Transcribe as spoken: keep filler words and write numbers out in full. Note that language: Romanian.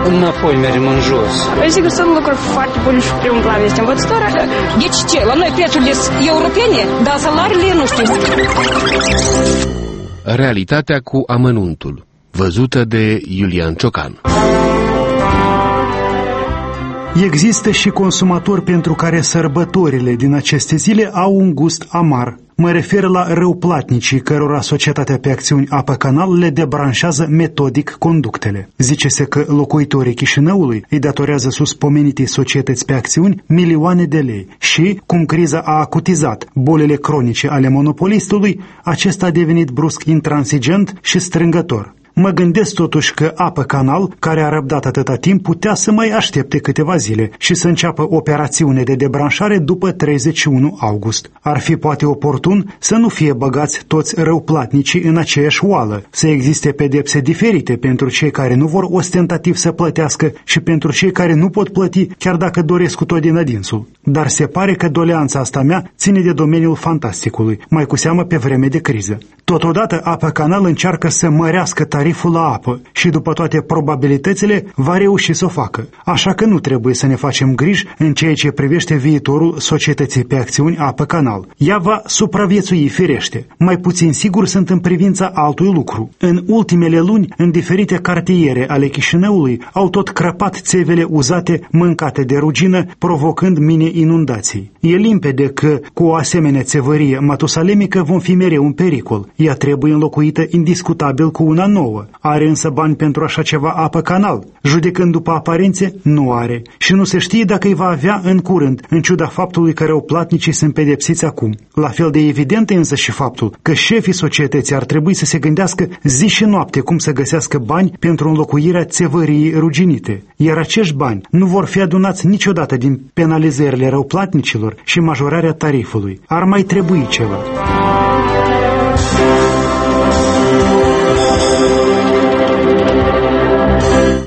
înapoi mergem în jos. Sigur, sunt lucruri foarte bune și primul plan este învățătoarea. Deci ce? La noi prețurile sunt europene, dar salariile nu știu. Realitatea cu amănuntul, văzută de Iulian Ciocan. Există și consumatori pentru care sărbătorile din aceste zile au un gust amar. Mă refer la răuplatnicii cărora societatea pe acțiuni Apă Canal le debranșează metodic conductele. Zice-se că locuitorii Chișinăului îi datorează suspomenitei societăți pe acțiuni milioane de lei și, cum criza a acutizat bolile cronice ale monopolistului, acesta a devenit brusc intransigent și strângător. Mă gândesc totuși că Apă Canal, care a răbdat atâta timp, putea să mai aștepte câteva zile și să înceapă operațiune de debranșare după treizeci și unu august. Ar fi poate oportun să nu fie băgați toți răuplatnicii în aceeași oală, să existe pedepse diferite pentru cei care nu vor ostentativ să plătească și pentru cei care nu pot plăti chiar dacă doresc cu tot din adinsul. Dar se pare că doleanța asta mea ține de domeniul fantasticului, mai cu seamă pe vreme de criză. Totodată Apă Canal încearcă să mărească tariful la apă și după toate probabilitățile va reuși să o facă. Așa că nu trebuie să ne facem griji în ceea ce privește viitorul societății pe acțiuni Apă Canal. Ea va supraviețui firește. Mai puțin sigur sunt în privința altui lucru. În ultimele luni, în diferite cartiere ale Chișinăului, au tot crăpat țevele uzate mâncate de rugină, provocând mini-inundații. E limpede că, cu o asemenea țevărie matusalemică, vom fi mereu în pericol. Ea trebuie înlocuită indiscutabil cu una nouă. Are însă bani pentru așa ceva Apă Canal? Judecând după aparențe, nu are. Și nu se știe dacă îi va avea în curând, în ciuda faptului că răuplatnicii sunt pedepsiți acum. La fel de evident e însă și faptul că șefii societății ar trebui să se gândească zi și noapte cum să găsească bani pentru înlocuirea țevăriei ruginite. Iar acești bani nu vor fi adunați niciodată din penalizările răuplatnicilor și majorarea tarifului. Ar mai trebui ceva.